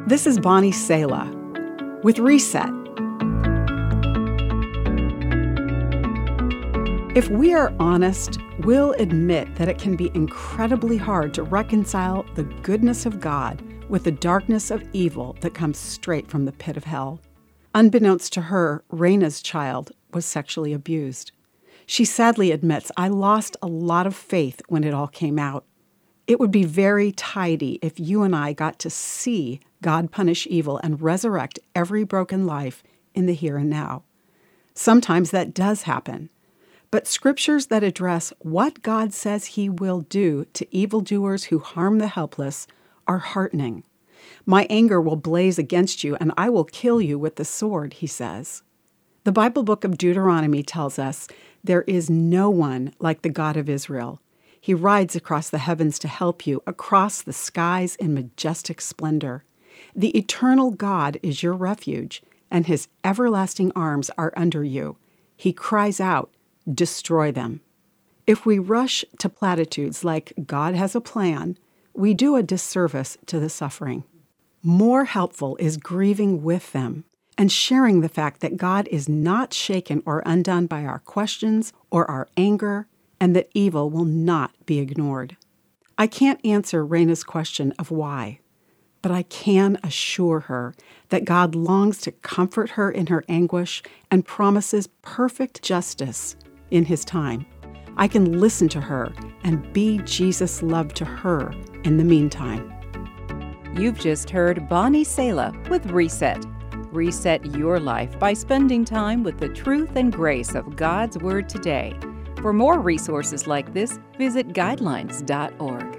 This is Bonnie Sala with Reset. If we are honest, we'll admit that it can be incredibly hard to reconcile the goodness of God with the darkness of evil that comes straight from the pit of hell. Unbeknownst to her, Raina's child was sexually abused. She sadly admits, "I lost a lot of faith when it all came out. It would be very tidy if you and I got to see God punish evil and resurrect every broken life in the here and now." Sometimes that does happen. But scriptures that address what God says He will do to evildoers who harm the helpless are heartening. "My anger will blaze against you, and I will kill you with the sword," He says. The Bible book of Deuteronomy tells us, "There is no one like the God of Israel. He rides across the heavens to help you, across the skies in majestic splendor. The eternal God is your refuge, and His everlasting arms are under you. He cries out, 'Destroy them.'" If we rush to platitudes like God has a plan, we do a disservice to the suffering. More helpful is grieving with them and sharing the fact that God is not shaken or undone by our questions or our anger, and that evil will not be ignored. I can't answer Raina's question of why, but I can assure her that God longs to comfort her in her anguish and promises perfect justice in His time. I can listen to her and be Jesus' love to her in the meantime. You've just heard Bonnie Sala with Reset. Reset your life by spending time with the truth and grace of God's Word today. For more resources like this, visit guidelines.org.